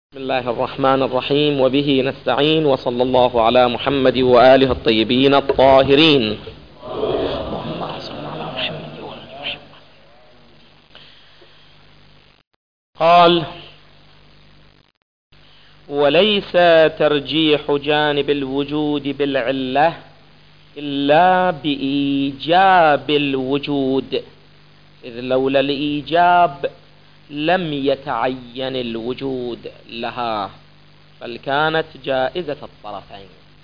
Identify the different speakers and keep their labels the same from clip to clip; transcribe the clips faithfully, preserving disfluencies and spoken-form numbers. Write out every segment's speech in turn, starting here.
Speaker 1: بسم الله الرحمن الرحيم، وبه نستعين، وصلى الله على محمد وآله الطيبين الطاهرين. اللهم صل على محمد وآل محمد. قال: وليس ترجيح جانب الوجود بالعلة إلا بإيجاب الوجود، إذ لولا الإيجاب لم يتعين الوجود لها، بل كانت جائزة الطرفين.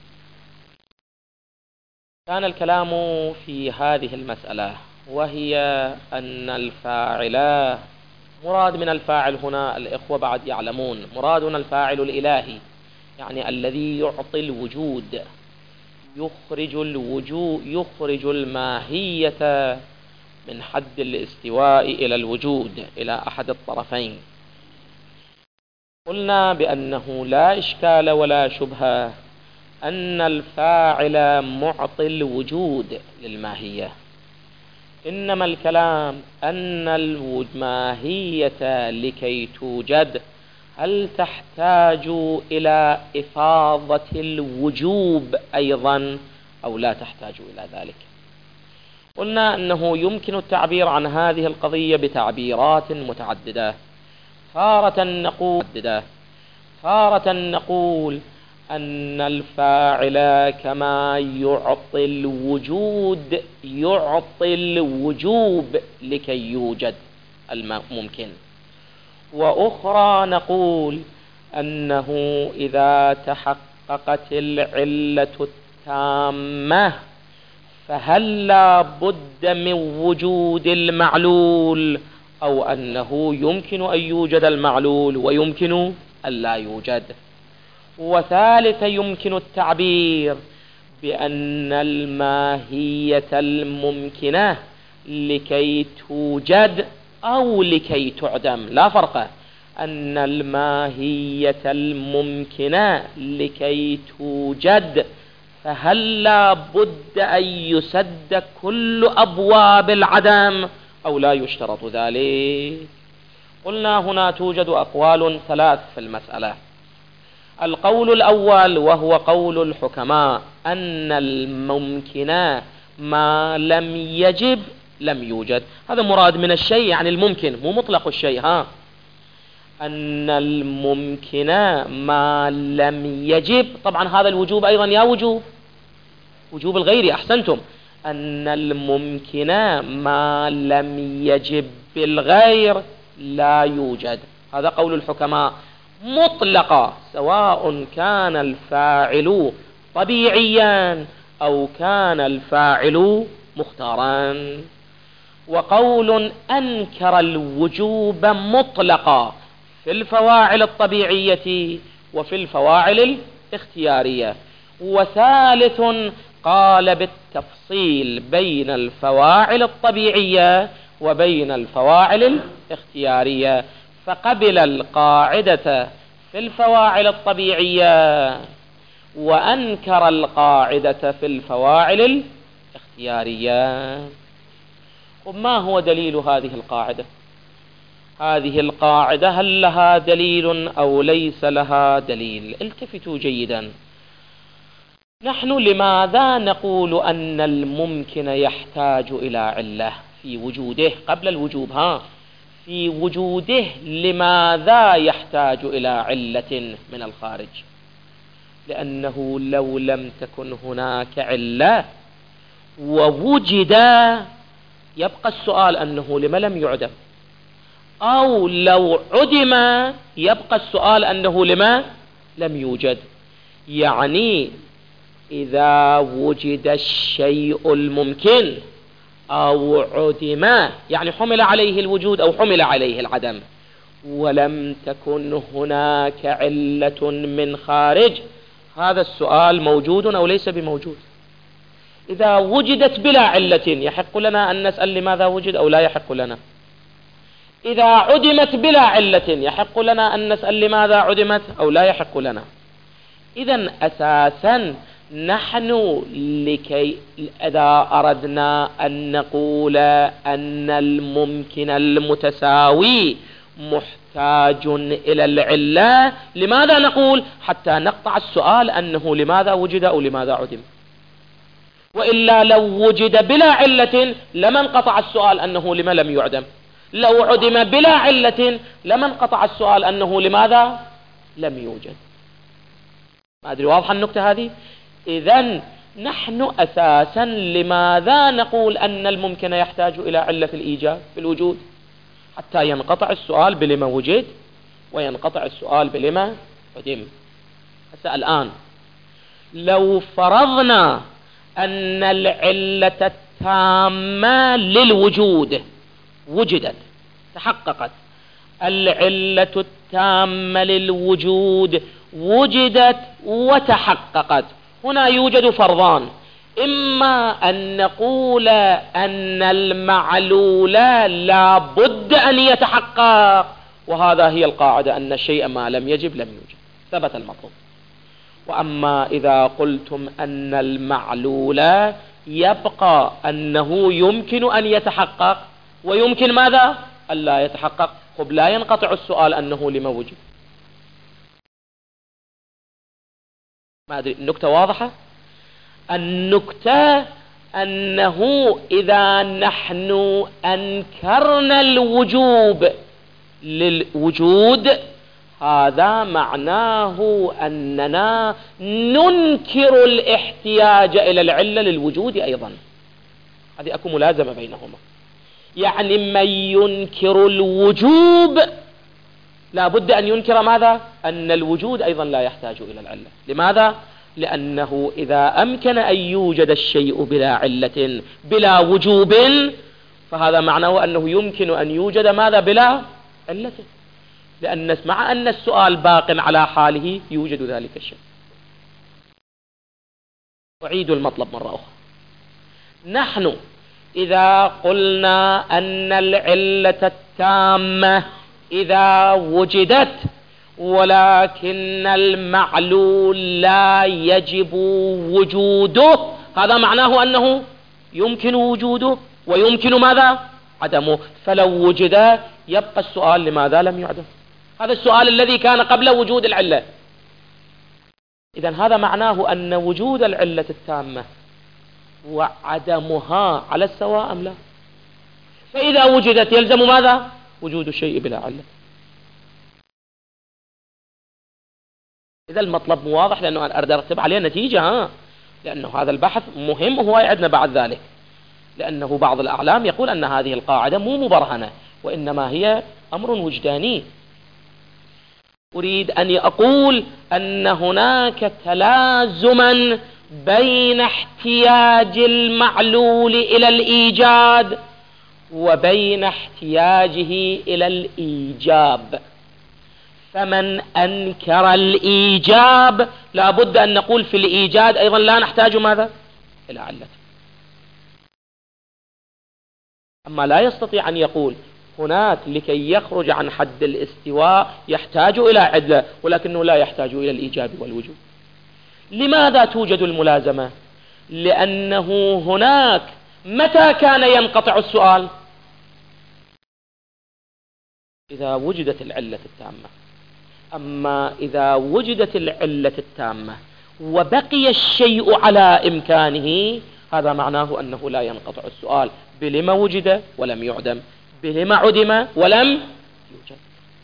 Speaker 1: كان الكلام في هذه المسألة، وهي أن الفاعل، مراد من الفاعل هنا الإخوة بعد يعلمون، مرادنا الفاعل الإلهي، يعني الذي يعطي الوجود، يخرج الوجود يخرج الماهية من حد الاستواء إلى الوجود، إلى أحد الطرفين. قلنا بأنه لا إشكال ولا شبهة أن الفاعل معطي الوجود للماهية، إنما الكلام أن الماهية لكي توجد هل تحتاج إلى إفاضة الوجوب أيضا أو لا تحتاج إلى ذلك. قلنا أنه يمكن التعبير عن هذه القضية بتعبيرات متعددة. تارة نقول تارة نقول أن الفاعل كما يعطي الوجود يعطي الوجوب لكي يوجد الممكن، وأخرى نقول أنه إذا تحققت العلة التامة فهل لا بد من وجود المعلول، أو أنه يمكن أن يوجد المعلول ويمكن أن لا يوجد. وثالث يمكن التعبير بأن الماهية الممكنة لكي توجد أو لكي تعدم، لا فرق، أن الماهية الممكنة لكي توجد فهل لا بد أن يسد كل أبواب العدم أو لا يشترط ذلك. قلنا هنا توجد أقوال ثلاث في المسألة. القول الأول وهو قول الحكماء أن الممكن ما لم يجب لم يوجد، هذا مراد من الشيء يعني الممكن، مو مطلق الشيء، ها أن الممكن ما لم يجب، طبعا هذا الوجوب أيضا يا وجوب وجوب الغير، أحسنتم، أن الممكن ما لم يجب بالغير لا يوجد، هذا قول الحكماء مطلقا، سواء كان الفاعل طبيعيا أو كان الفاعل مختارا. وقول أنكر الوجوب مطلقا في الفواعل الطبيعية وفي الفواعل الاختيارية. وثالث قال بالتفصيل بين الفواعل الطبيعية وبين الفواعل الاختيارية، فقبل القاعدة في الفواعل الطبيعية وأنكر القاعدة في الفواعل الاختيارية. وما هو دليل هذه القاعدة؟ هذه القاعدة هل لها دليل أو ليس لها دليل؟ التفتوا جيدا. نحن لماذا نقول أن الممكن يحتاج إلى علة في وجوده قبل الوجوب؟ ها في وجوده لماذا يحتاج إلى علة من الخارج؟ لأنه لو لم تكن هناك علة ووجد يبقى السؤال أنه لما لم يعدم، أو لو عدم يبقى السؤال أنه لما لم يوجد. يعني إذا وجد الشيء الممكن أو عدم، يعني حمل عليه الوجود أو حمل عليه العدم، ولم تكن هناك علة من خارج، هذا السؤال موجود أو ليس بموجود؟ إذا وجدت بلا علة يحق لنا أن نسأل لماذا وجد أو لا يحق لنا؟ إذا عدمت بلا علة يحق لنا أن نسأل لماذا عدمت أو لا يحق لنا؟ إذن أساسا نحن لكي إذا أردنا أن نقول أن الممكن المتساوي محتاج محتاج إلى العلة. لماذا نقول؟ حتى نقطع السؤال أنه لماذا وجد أو لماذا عدم، وإلا لو وجد بلا علة لما انقطع السؤال أنه لما لم يعدم، لو عدم بلا علة لما انقطع السؤال أنه لماذا لم يوجد. ما أدري واضحة النقطة هذه؟ إذن نحن أساسا لماذا نقول أن الممكن يحتاج إلى علة الإيجاد في الوجود؟ حتى ينقطع السؤال بلما وجد وينقطع السؤال بلما عدم. هسه الآن لو فرضنا أن العلة التامة للوجود وجدت، تحققت العلة التامة للوجود وجدت وتحققت، هنا يوجد فرضان: إما أن نقول أن المعلول لا بد أن يتحقق، وهذا هي القاعدة أن الشيء ما لم يجب لم يوجد، ثبت المطلوب. وأما إذا قلتم أن المعلول يبقى أنه يمكن أن يتحقق ويمكن ماذا؟ ألا يتحقق، خب لا ينقطع السؤال أنه لما وجد. ما أدري النكتة واضحة؟ النكتة أنه إذا نحن أنكرنا الوجوب للوجود هذا معناه أننا ننكر الاحتياج إلى العلة للوجود أيضا. هذه أكو ملازمة بينهما، يعني من ينكر الوجوب لا بد أن ينكر ماذا؟ أن الوجود أيضا لا يحتاج إلى العلة. لماذا؟ لأنه إذا أمكن أن يوجد الشيء بلا علة بلا وجوب فهذا معناه أنه يمكن أن يوجد ماذا بلا علة، لأن مع أن السؤال باق على حاله يوجد ذلك الشيء. أعيد المطلب مرة أخرى: نحن إذا قلنا أن العلة التامة إذا وجدت ولكن المعلول لا يجب وجوده، هذا معناه أنه يمكن وجوده ويمكن ماذا؟ عدمه. فلو وجد يبقى السؤال لماذا لم يعدم؟ هذا السؤال الذي كان قبل وجود العلة. إذن هذا معناه أن وجود العلة التامة وعدمها على السواء أم لا؟ فإذا وجدت يلزم ماذا؟ وجود الشيء بلا علة. إذا المطلب واضح، لأنه أنا أريد أرتب عليه نتيجة، ها؟ لأنه هذا البحث مهم وهو يعدنا بعد ذلك، لأنه بعض الأعلام يقول أن هذه القاعدة مو مبرهنة وإنما هي أمر وجداني. أريد أن أقول أن هناك تلازما بين احتياج المعلول إلى الإيجاد وبين احتياجه إلى الإيجاب. فمن أنكر الإيجاب لا بد أن نقول في الإيجاد أيضا لا نحتاج ماذا؟ إلى علة. أما لا يستطيع أن يقول هناك لكي يخرج عن حد الاستواء يحتاج إلى علة ولكنه لا يحتاج إلى الإيجاب والوجوب. لماذا توجد الملازمة؟ لأنه هناك متى كان ينقطع السؤال؟ إذا وجدت العلة التامة. أما إذا وجدت العلة التامة وبقي الشيء على إمكانه هذا معناه أنه لا ينقطع السؤال بلما وجد ولم يعدم، بلما عدم ولم يوجد.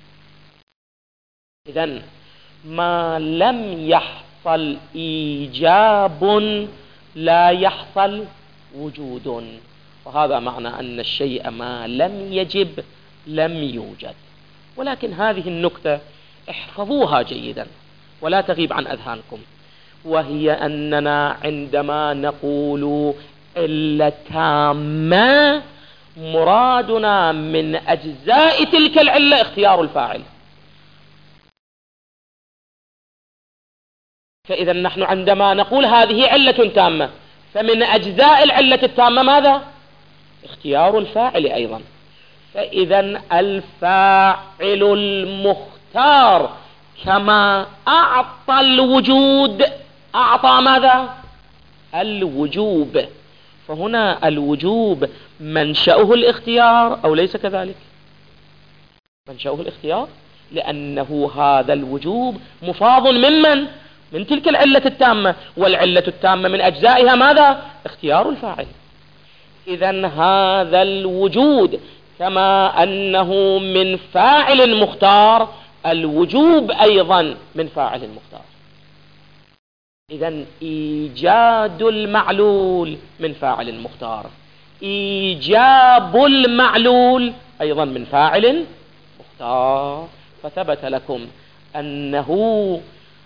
Speaker 1: إذن ما لم يحصل إيجاب لا يحصل وجود، وهذا معنى أن الشيء ما لم يجب لم يوجد. ولكن هذه النكتة احفظوها جيدا ولا تغيب عن أذهانكم، وهي أننا عندما نقول علة تامة مرادنا من أجزاء تلك العلة اختيار الفاعل. فإذا نحن عندما نقول هذه علة تامة فمن أجزاء العلة التامة ماذا؟ اختيار الفاعل أيضا. فإذا الفاعل المختار كما أعطى الوجود أعطى ماذا؟ الوجوب. فهنا الوجوب منشأه الاختيار أو ليس كذلك؟ منشأه الاختيار لأنه هذا الوجوب مفاض ممن؟ من تلك العلة التامة، والعلة التامة من أجزائها ماذا؟ اختيار الفاعل. إذن هذا الوجود كما أنه من فاعل مختار، الوجوب أيضا من فاعل مختار. إذن إيجاد المعلول من فاعل مختار، إيجاب المعلول أيضا من فاعل مختار. فثبت لكم أنه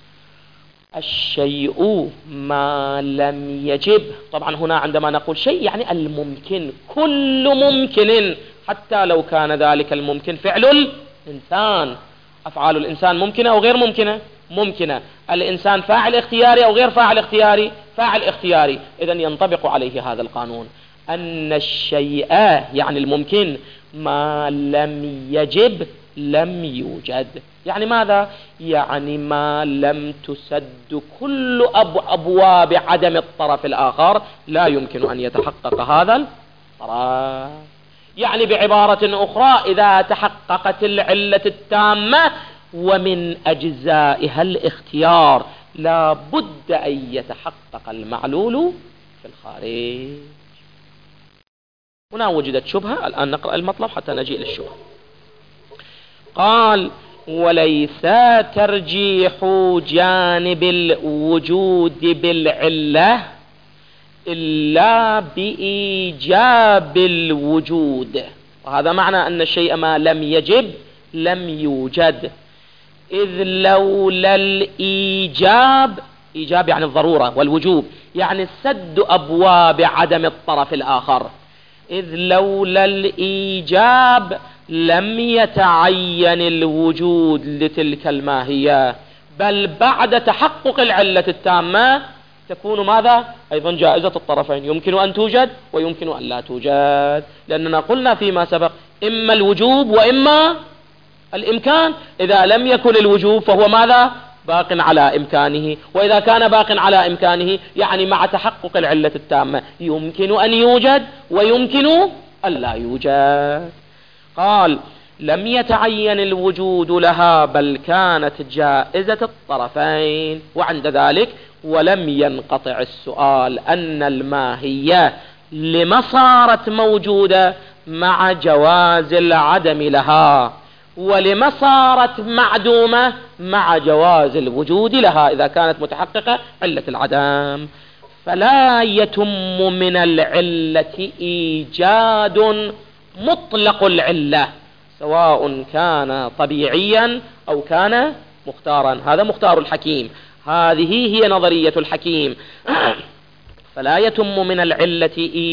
Speaker 1: الشيء ما لم يجب، طبعا هنا عندما نقول شيء يعني الممكن، كل ممكن، حتى لو كان ذلك الممكن فعل الإنسان. أفعال الإنسان ممكنة أو غير ممكنة؟ ممكنة. الإنسان فاعل اختياري أو غير فاعل اختياري؟ فاعل اختياري. إذن ينطبق عليه هذا القانون، أن الشيء يعني الممكن ما لم يجب لم يوجد. يعني ماذا؟ يعني ما لم تسد كل أب أبواب عدم الطرف الآخر لا يمكن أن يتحقق هذا الطرف. يعني بعبارة أخرى، إذا تحققت العلة التامة ومن أجزائها الاختيار لا بد أن يتحقق المعلول في الخارج. هنا وجدت شبهة، الآن نقرأ المطلب حتى نجي للشبهة. قال: وليس ترجيح جانب الوجود بالعلة إلا بإيجاب الوجود. وهذا معنى أن الشيء ما لم يجب لم يوجد، إذ لولا الإيجاب، إيجاب يعني الضرورة، والوجوب يعني سد أبواب عدم الطرف الآخر، إذ لولا الإيجاب لم يتعين الوجود لتلك الماهية، بل بعد تحقق العلة التامة تكون ماذا؟ أيضا جائزة الطرفين، يمكن أن توجد ويمكن أن لا توجد، لأننا قلنا فيما سبق إما الوجوب وإما الإمكان. إذا لم يكن الوجوب فهو ماذا؟ باق على إمكانه، وإذا كان باق على إمكانه يعني مع تحقق العلة التامة يمكن أن يوجد ويمكن أن لا يوجد. قال: لم يتعين الوجود لها بل كانت جائزة الطرفين، وعند ذلك ولم ينقطع السؤال أن الماهية لما صارت موجودة مع جواز العدم لها، ولما صارت معدومة مع جواز الوجود لها إذا كانت متحققة علة العدم. فلا يتم من العلة إيجاد مطلق العلة سواء كان طبيعيا أو كان مختارا. هذا مختار الحكيم، هذه هي نظرية الحكيم. فلا يتم من العلة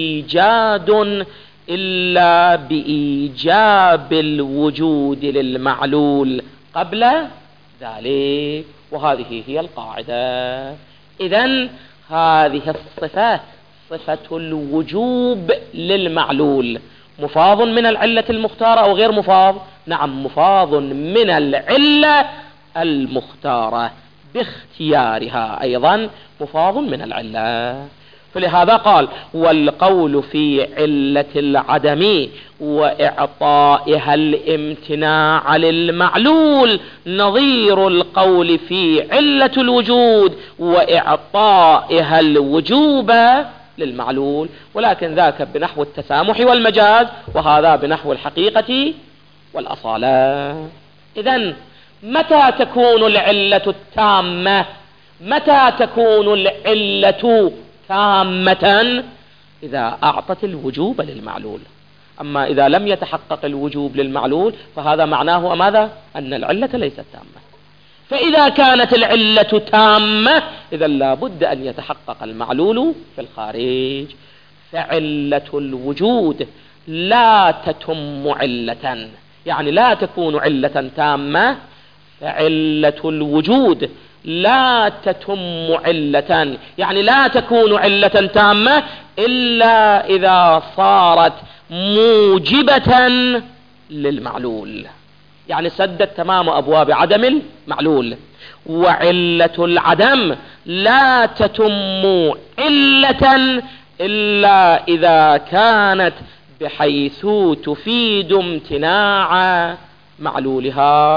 Speaker 1: إيجاد إلا بإيجاب الوجود للمعلول قبل ذلك، وهذه هي القاعدة. إذن هذه الصفة صفة الوجوب للمعلول مفاض من العلة المختارة أو غير مفاض؟ نعم، مفاض من العلة المختارة باختيارها، أيضا مفاض من العلة. فلهذا قال: والقول في علة العدم وإعطائها الامتناع للمعلول نظير القول في علة الوجود وإعطائها الوجوب للمعلول، ولكن ذاك بنحو التسامح والمجاز، وهذا بنحو الحقيقة والأصالة. إذن متى تكون العلة التامة؟ متى تكون العلة تامة؟ إذا أعطت الوجوب للمعلول. أما إذا لم يتحقق الوجوب للمعلول فهذا معناه ماذا؟ أن العلة ليست تامة. فإذا كانت العلة تامة إذا لا بد أن يتحقق المعلول في الخارج. فعلة الوجود لا تتم علة، يعني لا تكون علة تامة. فعلة الوجود لا تتم علة، يعني لا تكون علة تامة إلا إذا صارت موجبة للمعلول، يعني سدت تمام أبواب عدم المعلول. وعلة العدم لا تتم علة إلا إذا كانت بحيث تفيد امتناع معلولها،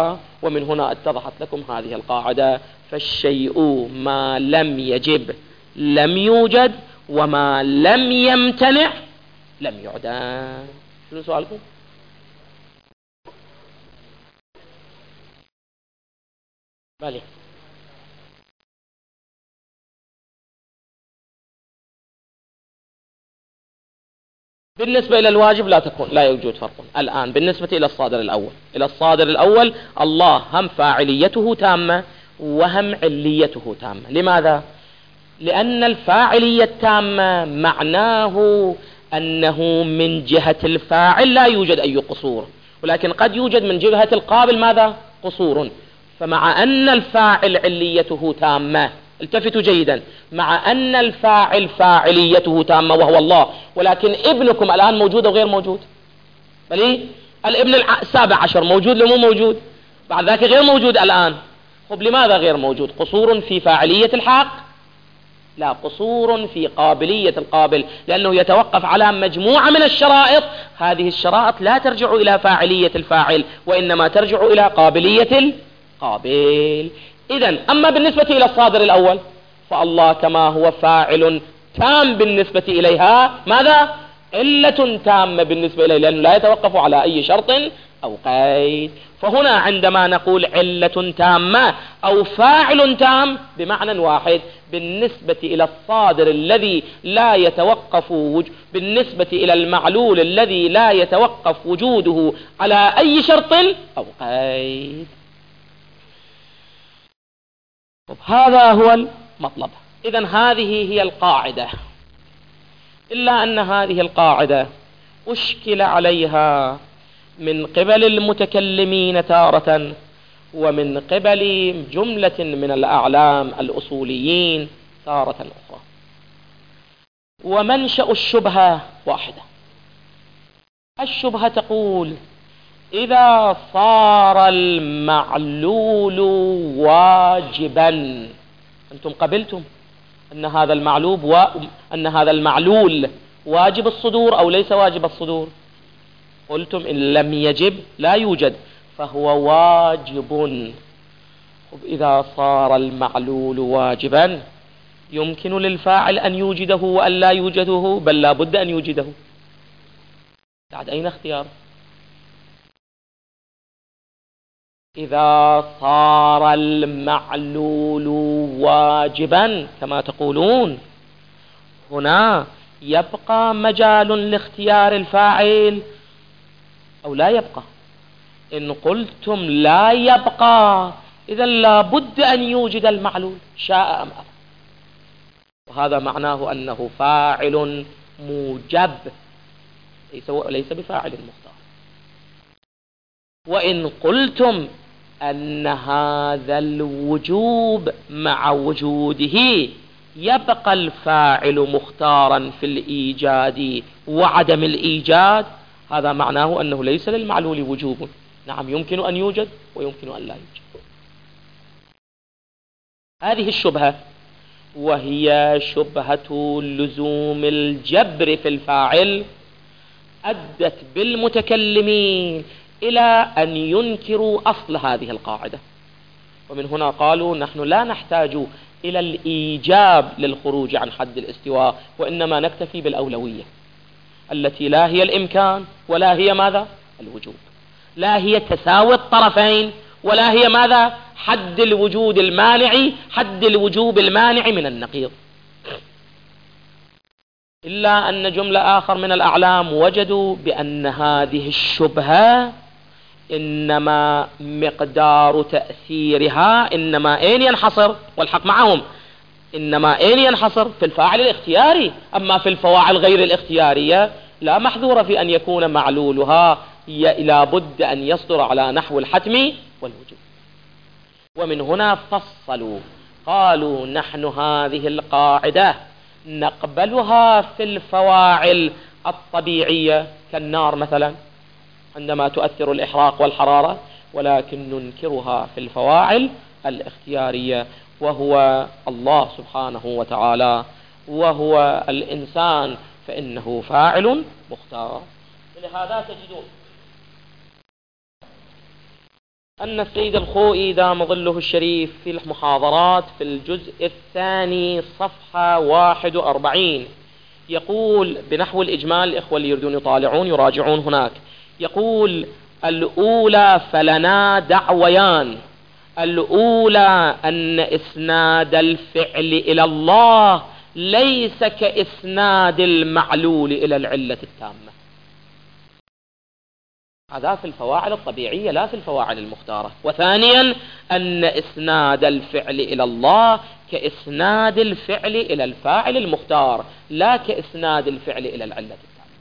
Speaker 1: ومن هنا اتضحت لكم هذه القاعدة: فالشيء ما لم يجب لم يوجد، وما لم يمتنع لم يعدم. شنو سؤالكم؟ بالي. بالنسبة إلى الواجب لا تكون لا يوجد فرق الآن بالنسبة إلى الصادر الأول. إلى الصادر الأول الله هم فاعليته تامة وهم عليته تامة. لماذا؟ لأن الفاعلية التامة معناه أنه من جهة الفاعل لا يوجد أي قصور، ولكن قد يوجد من جهة القابل ماذا؟ قصور. فمع أن الفاعل عليته تامة، التفتوا جيدا، مع أن الفاعل فاعليته تامة وهو الله، ولكن ابنكم الآن موجود أو غير موجود؟ بل الابن السابع عشر موجود لو مو موجود؟ بعد ذلك غير موجود الآن. طب لماذا غير موجود؟ قصور في فاعلية الحق؟ لا، قصور في قابلية القابل، لأنه يتوقف على مجموعة من الشرائط. هذه الشرائط لا ترجع إلى فاعلية الفاعل، وإنما ترجع إلى قابلية القابل. إذن أما بالنسبة إلى الصادر الأول فالله كما هو فاعل تام بالنسبة إليها، ماذا؟ علة تامة بالنسبة إليه، لأنه لا يتوقف على أي شرط أو قيد. فهنا عندما نقول علة تامة أو فاعل تام بمعنى واحد بالنسبة إلى الصادر الذي لا يتوقف وج... بالنسبة إلى المعلول الذي لا يتوقف وجوده على أي شرط أو قيد. هذا هو المطلب. إذن هذه هي القاعدة، إلا أن هذه القاعدة أشكل عليها من قبل المتكلمين تارة، ومن قبل جملة من الأعلام الأصوليين تارة أخرى. ومنشأ الشبهة واحدة. الشبهة تقول: إذا صار المعلول واجبا، أنتم قبلتم أن هذا المعلوب و... أن هذا المعلول واجب الصدور أو ليس واجب الصدور؟ قلتم إن لم يجب لا يوجد، فهو واجب. إذا صار المعلول واجبا يمكن للفاعل أن يوجده وأن لا يوجده، بل لا بد أن يوجده. بعد أين اختيار؟ إذا صار المعلول واجبا كما تقولون، هنا يبقى مجال لاختيار الفاعل أو لا يبقى؟ إن قلتم لا يبقى، إذا لا بد أن يوجد المعلول شاء أم أبى، وهذا معناه أنه فاعل موجب ليس بفاعل مختار. وإن قلتم أن هذا الوجوب مع وجوده يبقى الفاعل مختارا في الإيجاد وعدم الإيجاد، هذا معناه أنه ليس للمعلول وجوب. نعم، يمكن أن يوجد ويمكن أن لا يوجد. هذه الشبهة، وهي شبهة لزوم الجبر في الفاعل، أدت بالمتكلمين إلى أن ينكروا أصل هذه القاعدة. ومن هنا قالوا: نحن لا نحتاج إلى الإيجاب للخروج عن حد الاستواء، وإنما نكتفي بالأولوية التي لا هي الإمكان ولا هي ماذا؟ الوجوب، لا هي تساوي الطرفين ولا هي ماذا؟ حد الوجود المانع، حد الوجوب المانع من النقيض. إلا أن جملة آخر من الأعلام وجدوا بأن هذه الشبهة إنما مقدار تأثيرها إنما أين ينحصر، والحق معهم، إنما أين ينحصر؟ في الفاعل الاختياري. أما في الفواعل غير الاختيارية لا محذور في أن يكون معلولها لا بد أن يصدر على نحو الحتم والوجوب. ومن هنا فصلوا، قالوا: نحن هذه القاعدة نقبلها في الفواعل الطبيعية كالنار مثلا عندما تؤثر الإحراق والحرارة، ولكن ننكرها في الفواعل الاختيارية، وهو الله سبحانه وتعالى، وهو الإنسان فإنه فاعل مختار. لهذا تجدون أن السيد الخوئي دام ظله الشريف في المحاضرات في الجزء الثاني صفحة واحد وأربعين يقول بنحو الإجمال، الإخوة اللي يريدون يطالعون يراجعون هناك، يقول: الأولى فلنا دعويان. الأولى أن إسناد الفعل إلى الله ليس كإسناد المعلول إلى العلة التامة. هذا في الفواعل الطبيعية لا في الفواعل المختارة. وثانيا أن إسناد الفعل إلى الله كإسناد الفعل إلى الفاعل المختار لا كإسناد الفعل إلى العلة التامة.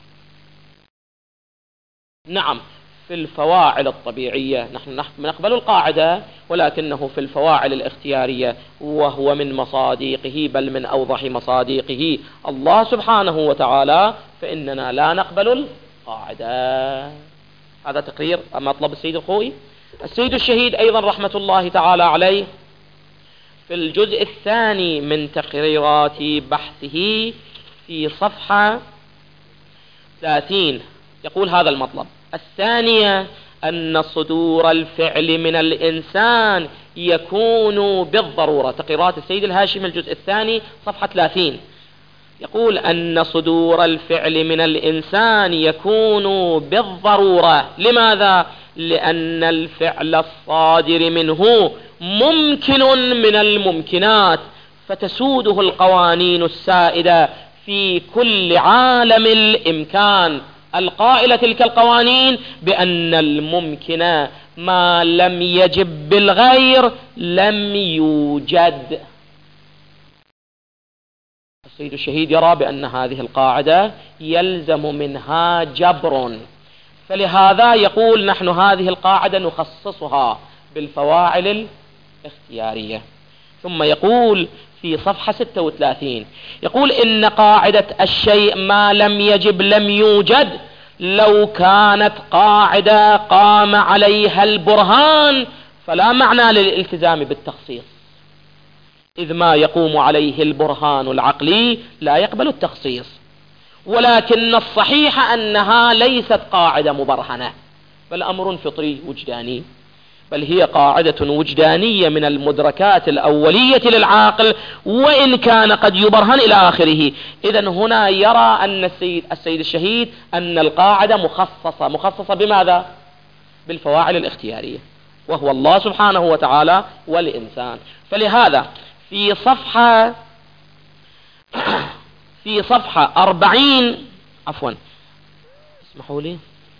Speaker 1: نعم، في الفواعل الطبيعية نحن نقبل القاعدة، ولكنه في الفواعل الاختيارية وهو من مصاديقه بل من أوضح مصاديقه الله سبحانه وتعالى فإننا لا نقبل القاعدة. هذا تقرير مطلب السيد الخوئي. السيد الشهيد أيضا رحمة الله تعالى عليه في الجزء الثاني من تقريرات بحثه في صفحة ثلاثين يقول هذا المطلب: الثانية أن صدور الفعل من الإنسان يكون بالضرورة. تقريرات السيد الهاشمي الجزء الثاني صفحة ثلاثين يقول أن صدور الفعل من الإنسان يكون بالضرورة. لماذا؟ لأن الفعل الصادر منه ممكن من الممكنات، فتسوده القوانين السائدة في كل عالم الإمكان القائلة تلك القوانين بأن الممكن ما لم يجب بالغير لم يوجد. السيد الشهيد يرى بأن هذه القاعدة يلزم منها جبر، فلهذا يقول نحن هذه القاعدة نخصصها بالفواعل الاختيارية. ثم يقول في صفحة ستة وثلاثين يقول: إن قاعدة الشيء ما لم يجب لم يوجد لو كانت قاعدة قام عليها البرهان فلا معنى للالتزام بالتخصيص، إذ ما يقوم عليه البرهان العقلي لا يقبل التخصيص. ولكن الصحيح أنها ليست قاعدة مبرهنة بل أمر فطري وجداني، بل هي قاعدة وجدانية من المدركات الأولية للعاقل وإن كان قد يبرهن إلى آخره. إذن هنا يرى أن السيد, السيد الشهيد أن القاعدة مخصصة. مخصصة بماذا؟ بالفواعل الاختيارية، وهو الله سبحانه وتعالى والإنسان. فلهذا في صفحة في صفحة أربعين عفوا اسمحوا لي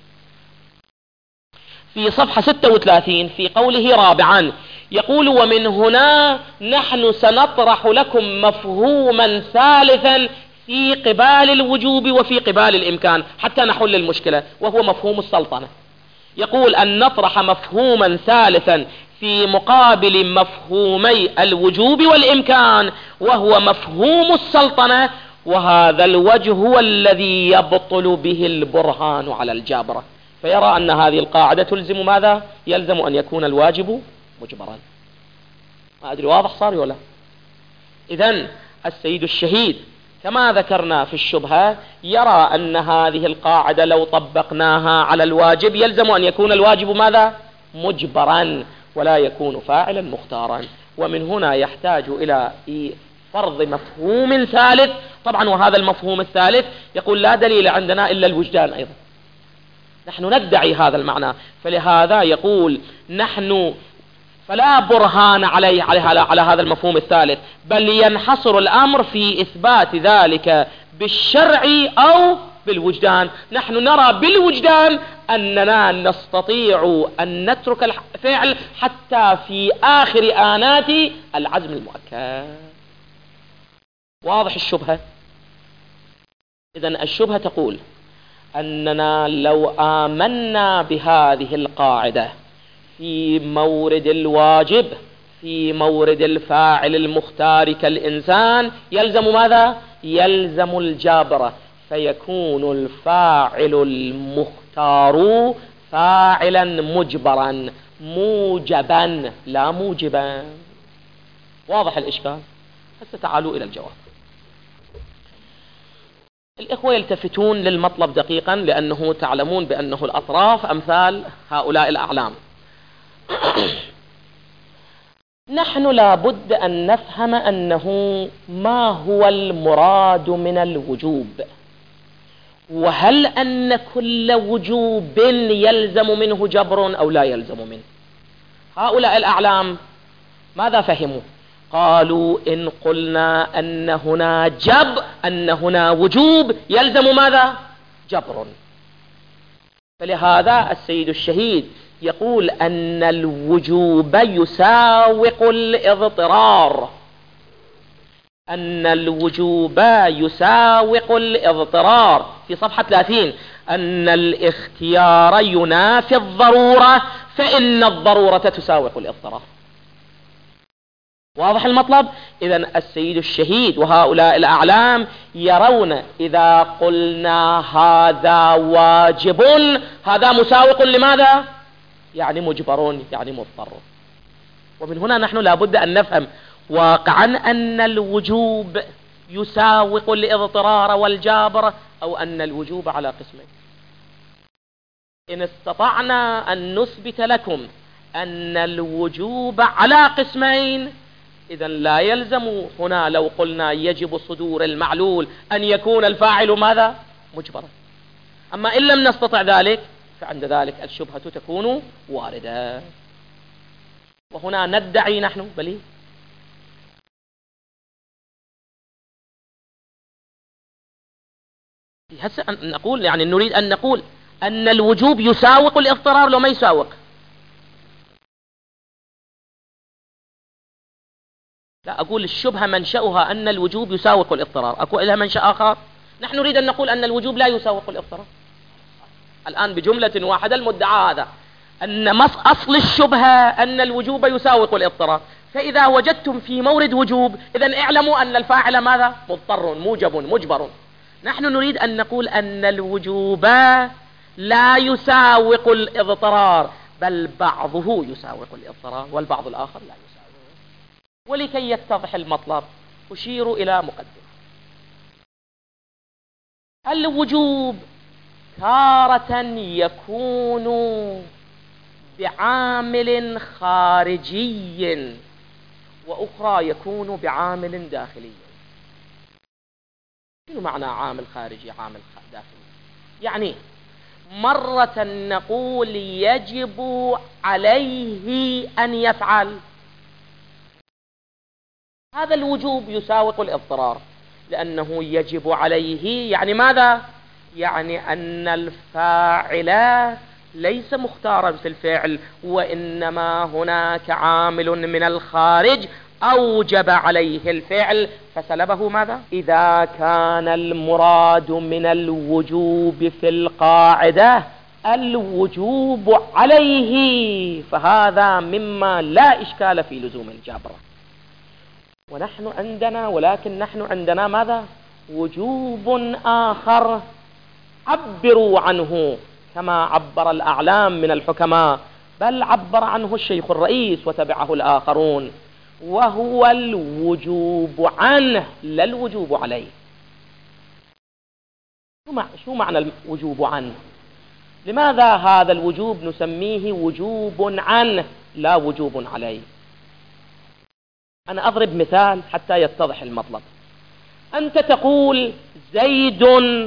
Speaker 1: في صفحة ستة وثلاثين في قوله رابعا يقول: ومن هنا نحن سنطرح لكم مفهوما ثالثا في قبال الوجوب وفي قبال الإمكان حتى نحل المشكلة، وهو مفهوم السلطنة. يقول أن نطرح مفهوما ثالثا في مقابل مفهومي الوجوب والإمكان وهو مفهوم السلطنة، وهذا الوجه هو الذي يبطل به البرهان على الجابرة. فيرى أن هذه القاعدة تلزم ماذا؟ يلزم أن يكون الواجب مجبرا. ما أدري واضح صار ولا؟ إذن السيد الشهيد كما ذكرنا في الشبهة يرى أن هذه القاعدة لو طبقناها على الواجب يلزم أن يكون الواجب ماذا؟ مجبرا ولا يكون فاعلا مختارا. ومن هنا يحتاج إلى فرض مفهوم ثالث. طبعا وهذا المفهوم الثالث يقول لا دليل عندنا إلا الوجدان أيضا. نحن ندعي هذا المعنى، فلهذا يقول نحن فلا برهان عليه على, على هذا المفهوم الثالث، بل ينحصر الأمر في إثبات ذلك بالشرع أو بالوجدان. نحن نرى بالوجدان أننا نستطيع أن نترك الفعل حتى في آخر آنات العزم المؤكد. واضح الشبهة؟ إذن الشبهة تقول أننا لو آمنا بهذه القاعدة في مورد الواجب في مورد الفاعل المختار كالإنسان يلزم ماذا؟ يلزم الجابرة، فيكون الفاعل المختار فاعلا مجبرا موجبا لا موجبا. واضح الإشكال؟ هسه تعالوا إلى الجواب. الإخوة يلتفتون للمطلب دقيقا لأنه تعلمون بأنه الأطراف أمثال هؤلاء الأعلام. نحن لابد أن نفهم أنه ما هو المراد من الوجوب، وهل أن كل وجوب يلزم منه جبر أو لا يلزم منه. هؤلاء الأعلام ماذا فهموا؟ قالوا إن قلنا أن هنا جب أن هنا وجوب يلزم ماذا؟ جبر. فلهذا السيد الشهيد يقول أن الوجوب يساوق الاضطرار، أن الوجوب يساوق الاضطرار في صفحة ثلاثين، أن الاختيار ينافي الضرورة فإن الضرورة تساوق الاضطرار. واضح المطلب؟ إذن السيد الشهيد وهؤلاء الأعلام يرون إذا قلنا هذا واجب هذا مساوق لماذا؟ يعني مجبر، يعني مضطر. ومن هنا نحن لابد أن نفهم واقعا أن الوجوب يساوق الاضطرار والجابر، أو أن الوجوب على قسمين. إن استطعنا أن نثبت لكم أن الوجوب على قسمين، إذن لا يلزم هنا لو قلنا يجب صدور المعلول أن يكون الفاعل ماذا؟ مجبرا. أما إن لم نستطع ذلك فعند ذلك الشبهة تكون واردة. وهنا ندعي نحن بلي هسه نقول يعني نريد أن نقول أن الوجوب يساوق الاضطرار لو ما يساوق. لا، أقول الشبهة منشأها أن الوجوب يساوق الاضطرار، أقول لها منشأ آخر. نحن نريد أن نقول أن الوجوب لا يساوق الاضطرار. الآن بجملة واحدة المدعى هذا أن أصل الشبهة أن الوجوب يساوق الاضطرار، فإذا وجدتم في مورد وجوب إذن اعلموا أن الفاعل ماذا؟ مضطر موجب مجبر. نحن نريد أن نقول أن الوجوب لا يساوق الاضطرار، بل بعضه يساوق الاضطرار والبعض الآخر لا يساوق. ولكي يتضح المطلب أشير إلى مقدمة. الوجوب تارة يكون بعامل خارجي وأخرى يكون بعامل داخلي. شنو معنى عامل خارجي عامل داخلي؟ يعني مرة نقول يجب عليه أن يفعل، هذا الوجوب يساوق الاضطرار لأنه يجب عليه، يعني ماذا؟ يعني أن الفاعل ليس مختارا في الفعل، وإنما هناك عامل من الخارج أوجب عليه الفعل فسلبه ماذا؟ إذا كان المراد من الوجوب في القاعدة الوجوب عليه فهذا مما لا إشكال في لزوم الجبر. ونحن عندنا ولكن نحن عندنا ماذا؟ وجوب آخر عبروا عنه كما عبر الأعلام من الحكماء، بل عبر عنه الشيخ الرئيس وتبعه الآخرون، وهو الوجوب عنه لا الوجوب عليه. شو معنى الوجوب عنه؟ لماذا هذا الوجوب نسميه وجوب عنه لا وجوب عليه؟ أنا أضرب مثال حتى يتضح المطلب. أنت تقول زيد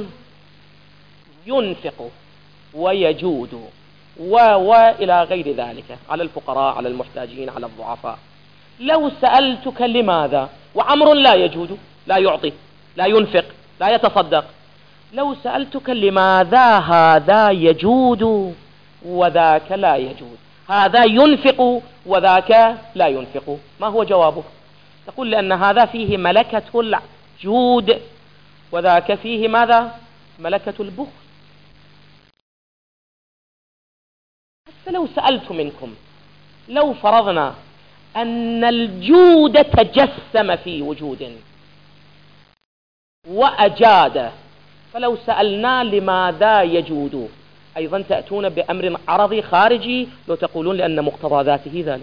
Speaker 1: ينفق ويجود و وإلى غير ذلك على الفقراء على المحتاجين على الضعفاء. لو سألتك لماذا وعمر لا يجود لا يعطي لا ينفق لا يتصدق، لو سألتك لماذا هذا يجود وذاك لا يجود، هذا ينفق وذاك لا ينفق، ما هو جوابك؟ تقول لأن هذا فيه ملكة الجود وذاك فيه ماذا؟ ملكة البخل. حتى لو سألت منكم لو فرضنا أن الجود تجسم في وجود وأجاد، فلو سألنا لماذا يجود أيضا تأتون بأمر عرضي خارجي لو تقولون لأن مقتضى ذاته ذلك.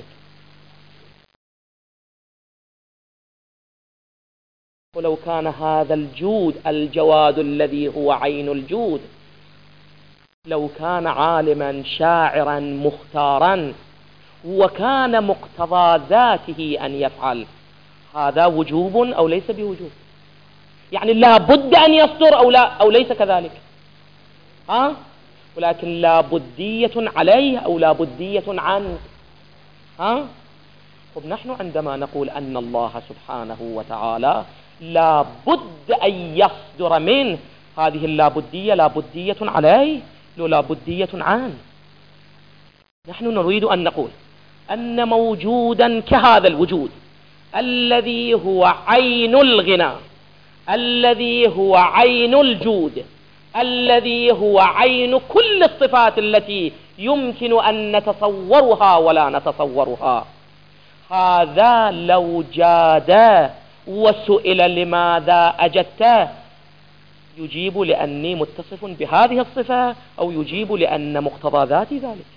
Speaker 1: ولو كان هذا الجود الجواد الذي هو عين الجود لو كان عالما شاعرا مختارا وكان مقتضى ذاته أن يفعل، هذا وجوب أو ليس بوجوب؟ يعني لا بد أن يصدر أو لا أو ليس كذلك؟ ها؟ ولكن لا بدية عليه أو لا بدية عنه؟ ها؟ طب نحن عندما نقول أن الله سبحانه وتعالى لا بد أن يصدر منه، هذه اللابدية لابدية عليه لو لابدية عنه؟ نحن نريد أن نقول أن موجودا كهذا الوجود الذي هو عين الغنى، الذي هو عين الجود، الذي هو عين كل الصفات التي يمكن أن نتصورها ولا نتصورها، هذا لو جاد وسئل لماذا أجدته يجيب لأني متصف بهذه الصفة، أو يجيب لأن مقتضى ذاتي ذلك.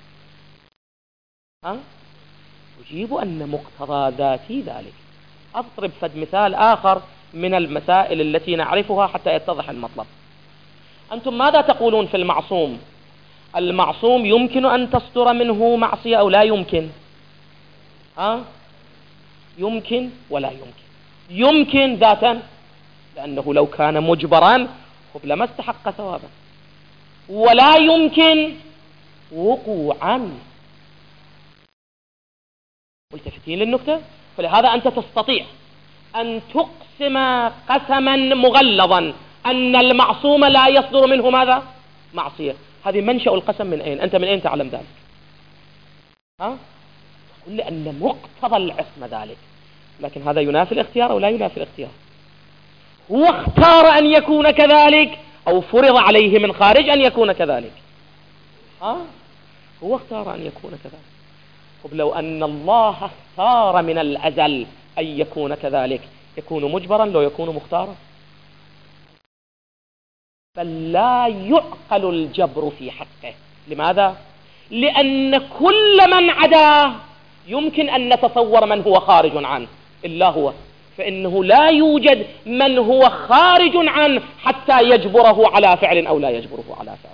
Speaker 1: ها؟ يجيب أن مقتضى ذاتي ذلك. أضرب فد مثال آخر من المسائل التي نعرفها حتى يتضح المطلب. أنتم ماذا تقولون في المعصوم؟ المعصوم يمكن أن تصدر منه معصية أو لا يمكن؟ ها؟ يمكن ولا يمكن؟ يمكن ذاتا، لأنه لو كان مجبرا لما استحق ثوابا، ولا يمكن وقوعا. ملتفتين للنكتة؟ فلهذا أنت تستطيع أن تقسم قسما مغلظا أن المعصوم لا يصدر منه ماذا؟ معصية. هذه منشأ القسم من أين؟ أنت من أين تعلم ذلك؟ ها؟ تقول لأن مقتضى العصمة ذلك، لكن هذا ينافي الاختيار أو لا ينافي الاختيار؟ هو اختار أن يكون كذلك أو فرض عليه من خارج أن يكون كذلك؟ ها؟ هو اختار أن يكون كذلك. طب لو أن الله اختار من الأزل أن يكون كذلك، يكون مجبرا لو يكون مختارا؟ فلا يعقل الجبر في حقه. لماذا؟ لأن كل من عداه يمكن أن نتصور من هو خارج عنه إلا هو، فإنه لا يوجد من هو خارج عنه حتى يجبره على فعل أو لا يجبره على فعل.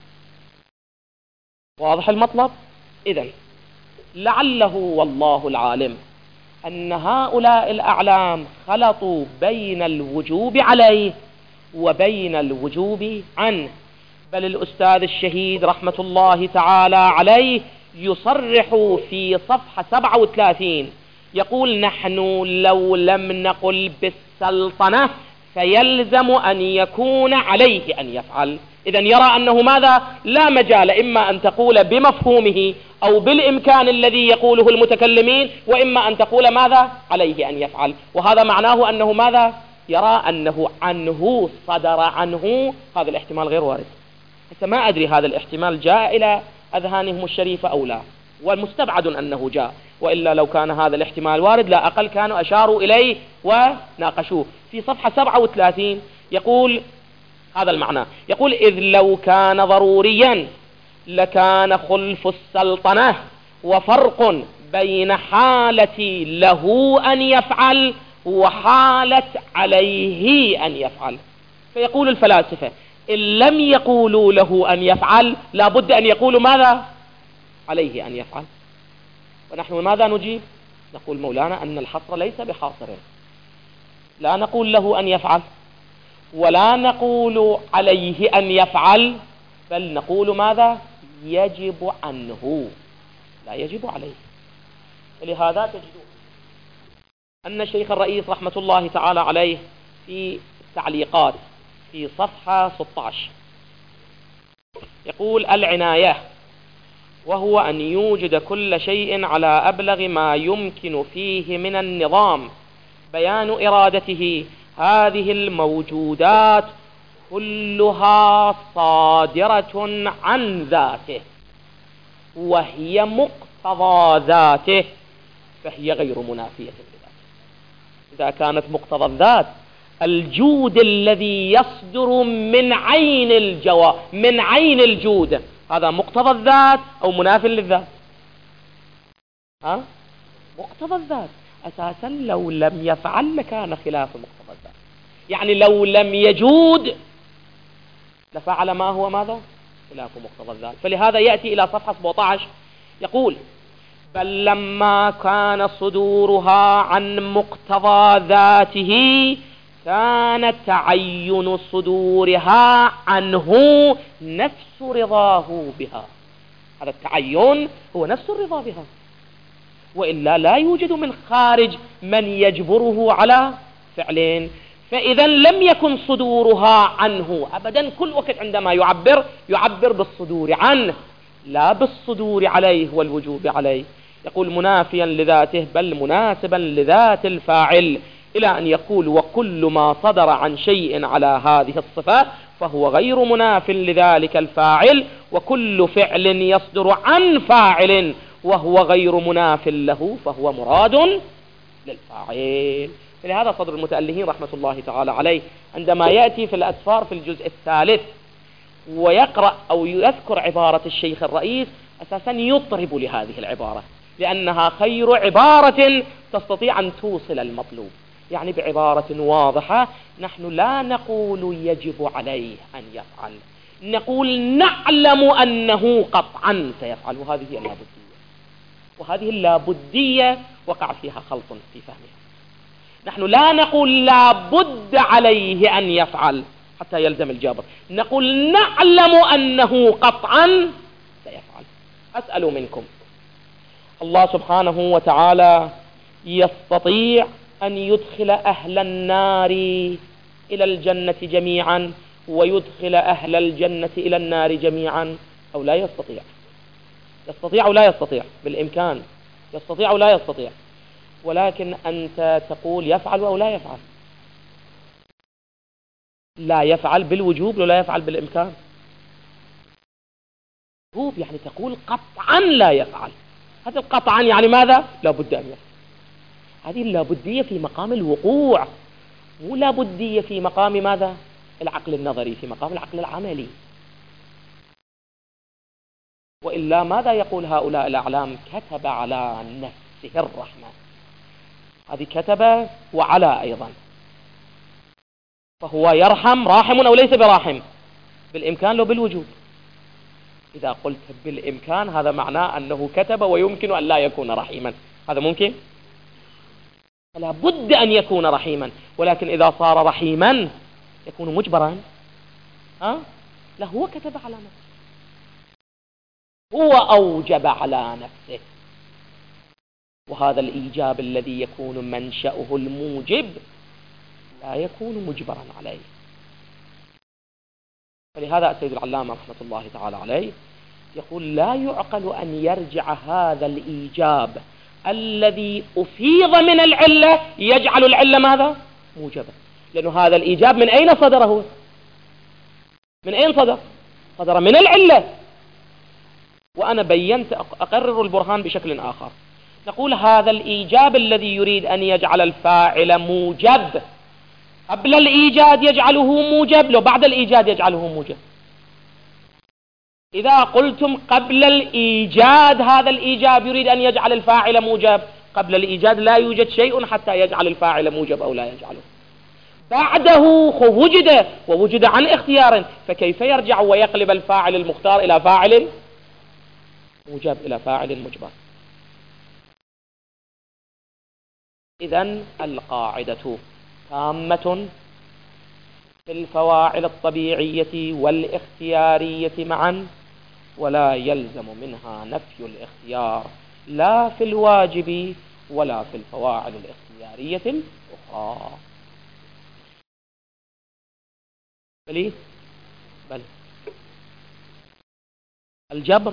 Speaker 1: واضح المطلب؟ إذن لعله والله العالم أن هؤلاء الأعلام خلطوا بين الوجوب عليه وبين الوجوب عنه. بل الأستاذ الشهيد رحمة الله تعالى عليه يصرح في صفحة سبعة وثلاثين يقول: نحن لو لم نقل بالسلطنة فيلزم أن يكون عليه أن يفعل. إذن يرى أنه ماذا؟ لا مجال، إما أن تقول بمفهومه أو بالإمكان الذي يقوله المتكلمين، وإما أن تقول ماذا؟ عليه أن يفعل. وهذا معناه أنه ماذا؟ يرى أنه عنه صدر عنه. هذا الاحتمال غير وارد. حتى ما أدري هذا الاحتمال جاء إلى أذهانهم الشريفة أو لا، والمستبعد أنه جاء، وإلا لو كان هذا الاحتمال وارد لا أقل كانوا أشاروا إليه وناقشوه. في صفحة سبعة وثلاثين يقول هذا المعنى، يقول: إذ لو كان ضروريا لكان خلف السلطنة وفرق بين حالة له أن يفعل وحالة عليه أن يفعل. فيقول الفلاسفة: إن لم يقولوا له أن يفعل لابد أن يقولوا ماذا؟ عليه أن يفعل. ونحن ماذا نجيب؟ نقول مولانا أن الحصر ليس بحاصر، لا نقول له أن يفعل ولا نقول عليه أن يفعل، بل نقول ماذا؟ يجب عنه لا يجب عليه. ولهذا تجدون أن الشيخ الرئيس رحمة الله تعالى عليه في التعليقات في صفحة ستة عشر يقول: العناية وهو أن يوجد كل شيء على أبلغ ما يمكن فيه من النظام بيان إرادته. هذه الموجودات كلها صادرة عن ذاته وهي مقتضى ذاته، فهي غير منافية لذاته. إذا كانت مقتضى الذات، الجود الذي يصدر من عين الجوا من عين الجود هذا مقتضى الذات أو مناف للذات؟ ها؟ مقتضى الذات. أساسا لو لم يفعل لكان خلاف مقتضى الذات، يعني لو لم يجود لفعل ما هو ماذا؟ خلاف مقتضى الذات. فلهذا يأتي إلى صفحة سبعة عشر يقول: بل لما كان صدورها عن مقتضى ذاته كان تعين صدورها عنه نفس رضاه بها. هذا التعين هو نفس الرضا بها، وإلا لا يوجد من خارج من يجبره على فعلين. فإذا لم يكن صدورها عنه أبدا، كل وقت عندما يعبر يعبر بالصدور عنه لا بالصدور عليه والوجوب عليه. يقول منافيا لذاته بل مناسبا لذات الفاعل، إلى أن يقول وكل ما صدر عن شيء على هذه الصفة فهو غير مناف لذلك الفاعل، وكل فعل يصدر عن فاعل وهو غير مناف له فهو مراد للفاعل. فلهذا صدر المتألهين رحمة الله تعالى عليه عندما يأتي في الأسفار في الجزء الثالث ويقرأ أو يذكر عبارة الشيخ الرئيس أساسا يطرب لهذه العبارة، لأنها خير عبارة تستطيع أن توصل المطلوب. يعني بعبارة واضحة نحن لا نقول يجب عليه أن يفعل، نقول نعلم أنه قطعا سيفعل، وهذه هي اللابدية. وهذه اللابدية وقع فيها خلط في فهمها. نحن لا نقول لا بد عليه أن يفعل حتى يلزم الجابر، نقول نعلم أنه قطعا سيفعل. أسأل منكم، الله سبحانه وتعالى يستطيع أن يدخل أهل النار إلى الجنة جميعا ويدخل أهل الجنة إلى النار جميعا، أو لا يستطيع؟ يستطيع أو لا يستطيع؟ بالإمكان يستطيع أو لا يستطيع؟ ولكن أنت تقول يفعل أو لا يفعل؟ لا يفعل بالوجوب ولا يفعل بالإمكان؟ وجوب يعني تقول قطعا لا يفعل. هذا قطعا يعني ماذا؟ لا بد أن يفعل. هذه اللابدية في مقام الوقوع، مو لابدية في مقام ماذا؟ العقل النظري، في مقام العقل العملي. وإلا ماذا يقول هؤلاء الأعلام؟ كتب على نفسه الرحمة. هذه كتب وعلى أيضا، فهو يرحم راحم أو ليس براحم؟ بالإمكان لو بالوجوب؟ إذا قلت بالإمكان هذا معناه أنه كتب ويمكن أن لا يكون رحيما. هذا ممكن؟ فلا بد أن يكون رحيما، ولكن إذا صار رحيما يكون مجبرا. ها؟ لا، هو كتب على نفسه، هو أوجب على نفسه، وهذا الإيجاب الذي يكون منشأه الموجب لا يكون مجبرا عليه. فلهذا السيد العلامة رحمة الله تعالى عليه يقول لا يعقل أن يرجع هذا الإيجاب الذي أفيض من العلة يجعل العلة ماذا؟ موجبة. لأنه هذا الإيجاب من أين صدره؟ من أين صدر؟ صدر من العلة. وأنا بينت أقرر البرهان بشكل آخر. نقول هذا الإيجاب الذي يريد أن يجعل الفاعل موجب قبل الإيجاد يجعله موجب، لو بعد الإيجاد يجعله موجب. إذا قلتم قبل الإيجاد هذا الإيجاب يريد أن يجعل الفاعل موجب، قبل الإيجاد لا يوجد شيء حتى يجعل الفاعل موجب أو لا يجعله. بعده وجد ووجد عن اختيار، فكيف يرجع ويقلب الفاعل المختار إلى فاعل موجب، إلى فاعل مجبر؟ إذن القاعدة تامة في الفواعل الطبيعية والاختيارية معا، ولا يلزم منها نفي الاختيار لا في الواجب ولا في الفواعل الاختيارية الأخرى. بلي بل الجبر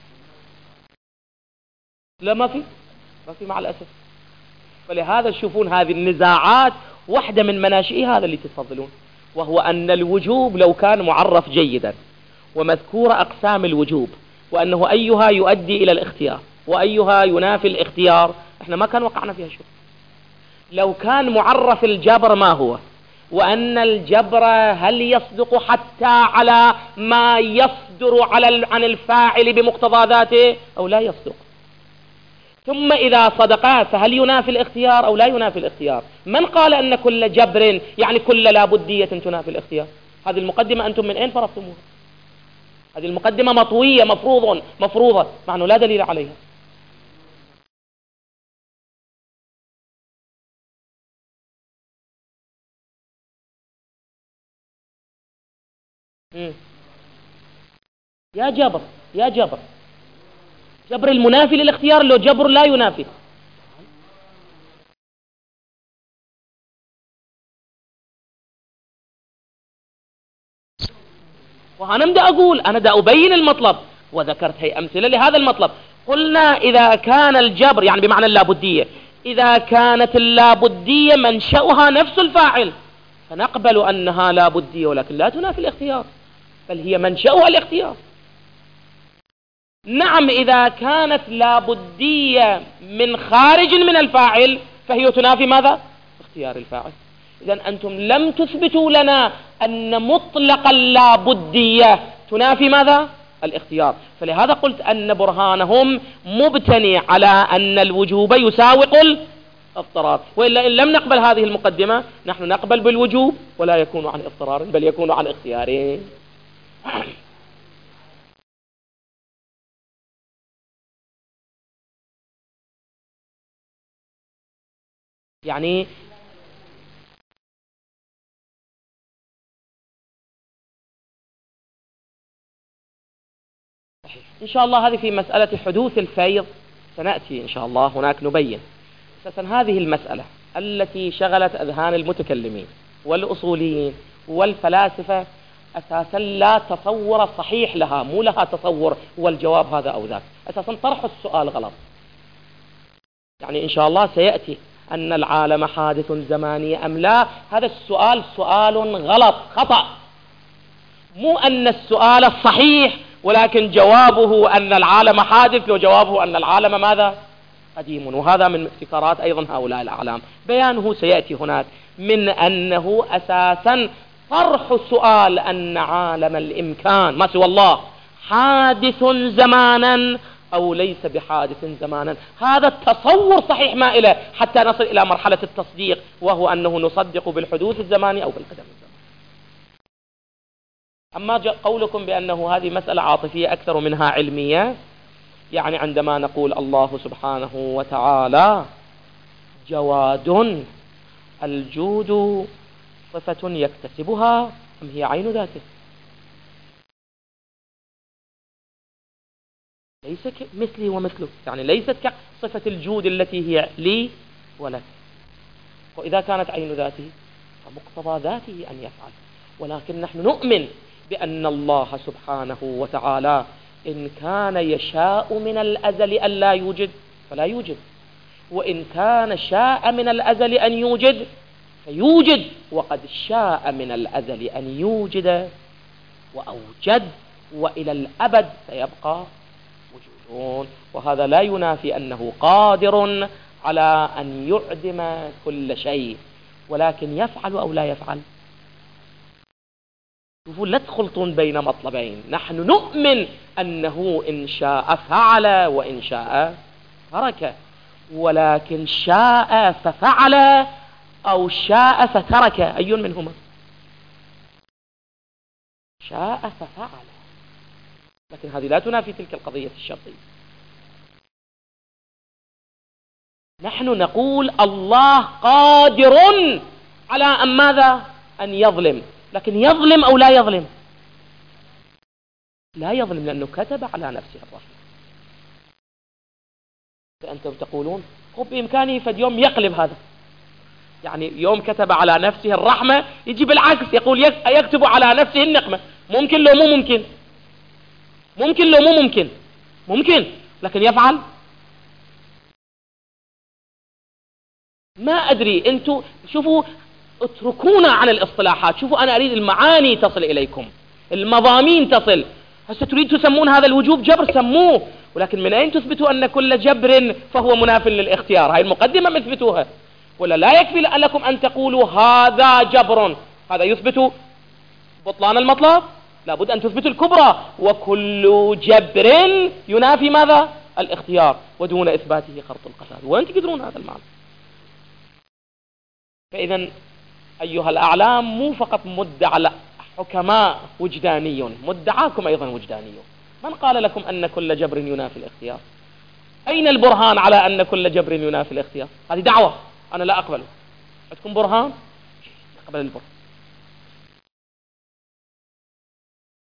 Speaker 1: لا، ما في ما في مع الأسف. فلهذا تشوفون هذه النزاعات واحدة من مناشئها هذا اللي تتفضلون، وهو أن الوجوب لو كان معرف جيدا ومذكور أقسام الوجوب وأنه أيها يؤدي إلى الاختيار وأيها ينافي الاختيار، احنا ما كان وقعنا فيها شيء. لو كان معرف الجبر ما هو، وأن الجبر هل يصدق حتى على ما يصدر على عن الفاعل بمقتضى ذاته أو لا يصدق، ثم إذا صدقا فهل ينافي الاختيار أو لا ينافي الاختيار؟ من قال أن كل جبر يعني كل لابدية تنافي الاختيار؟ هذه المقدمة أنتم من أين فرضتموها؟ هذه المقدمة مطوية مفروض مفروضة مع أنه لا دليل عليها. يا جبر يا جبر جبر المنافي للاختيار لو جبر لا ينافي. وأنا بدي أقول أنا دا أبين المطلب، وذكرت هي أمثلة لهذا المطلب. قلنا إذا كان الجبر يعني بمعنى اللابدية، إذا كانت اللابدية منشأها نفس الفاعل فنقبل أنها لابدية ولكن لا تنافي الاختيار، بل هي منشأها الاختيار. نعم إذا كانت لابدية من خارج من الفاعل فهي تنافي ماذا؟ اختيار الفاعل. إذن أنتم لم تثبتوا لنا أن مطلق اللابدية تنافي ماذا؟ الاختيار. فلهذا قلت أن برهانهم مبتني على أن الوجوب يساوق الاضطرار، وإلا إن لم نقبل هذه المقدمة نحن نقبل بالوجوب ولا يكون عن اضطرار بل يكون عن اختيار. يعني إن شاء الله هذه في مسألة حدوث الفيض سنأتي إن شاء الله هناك نبين. أساسا هذه المسألة التي شغلت أذهان المتكلمين والأصوليين والفلاسفة أساسا لا تصور صحيح لها، مو لها تصور والجواب هذا أو ذاك، أساسا طرح السؤال غلط. يعني إن شاء الله سيأتي أن العالم حادث زماني أم لا، هذا السؤال سؤال غلط خطأ، مو أن السؤال الصحيح ولكن جوابه أن العالم حادث وجوابه أن العالم ماذا؟ قديم. وهذا من ابتكارات أيضا هؤلاء الأعلام، بيانه سيأتي هناك، من أنه أساسا طرح سؤال أن عالم الإمكان ما سوى الله حادث زمانا أو ليس بحادث زمانا، هذا التصور صحيح ما إله حتى نصل إلى مرحلة التصديق، وهو أنه نصدق بالحدوث الزماني أو بالقدم الزماني. أما قولكم بأنه هذه مسألة عاطفية أكثر منها علمية، يعني عندما نقول الله سبحانه وتعالى جواد، الجود صفة يكتسبها أم هي عين ذاته؟ ليس مثلي ومثلك، يعني ليست كصفة الجود التي هي لي ولك. وإذا كانت عين ذاته فمقتضى ذاته أن يفعل، ولكن نحن نؤمن بأن الله سبحانه وتعالى إن كان يشاء من الأزل أن لا يوجد فلا يوجد، وإن كان شاء من الأزل أن يوجد فيوجد، وقد شاء من الأزل أن يوجد وأوجد، وإلى الأبد سيبقى وجودون. وهذا لا ينافي أنه قادر على أن يعدم كل شيء، ولكن يفعل أو لا يفعل. شوفوا لا تخلطون بين مطلبين، نحن نؤمن أنه إن شاء فعل وإن شاء ترك، ولكن شاء ففعل أو شاء فترك أي منهما؟ شاء ففعل، لكن هذه لا تنافي تلك القضية الشرطية. نحن نقول الله قادر على أن ماذا؟ أن يظلم، لكن يظلم أو لا يظلم؟ لا يظلم، لأنه كتب على نفسه الرحمة. فأنتم تقولون قب بإمكانه فد يوم يقلب هذا، يعني يوم كتب على نفسه الرحمة يجي بالعكس يقول يكتب على نفسه النقمة. ممكن لو مو ممكن؟ ممكن لو مو ممكن؟ ممكن، لكن يفعل؟ ما أدري. أنتوا شوفوا اتركونا عن الاصطلاحات، شوفوا أنا أريد المعاني تصل إليكم، المضامين تصل. هسه تريد تسمون هذا الوجوب جبر سموه، ولكن من أين تثبتوا أن كل جبر فهو مناف للاختيار؟ هاي المقدمة ما تثبتوها، ولا لا يكفي لكم أن تقولوا هذا جبر، هذا يثبت بطلان المطلب؟ لابد أن تثبتوا الكبرى، وكل جبر ينافي ماذا؟ الاختيار، ودون إثباته خرط القتال. وين تقدرون هذا المعنى؟ فإذا أيها الأعلام مو فقط مدعى حكماء وجداني، مدعاكم أيضا وجداني. من قال لكم أن كل جبر ينافي الاختيار؟ أين البرهان على أن كل جبر ينافي الاختيار؟ هذه دعوة أنا لا أقبله. عندكم برهان؟ أقبل البرهان.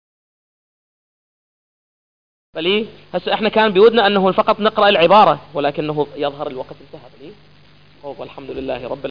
Speaker 1: بلي هسه احنا كان بودنا انه فقط نقرأ العبارة، ولكنه يظهر الوقت انتهى. بلي والحمد لله رب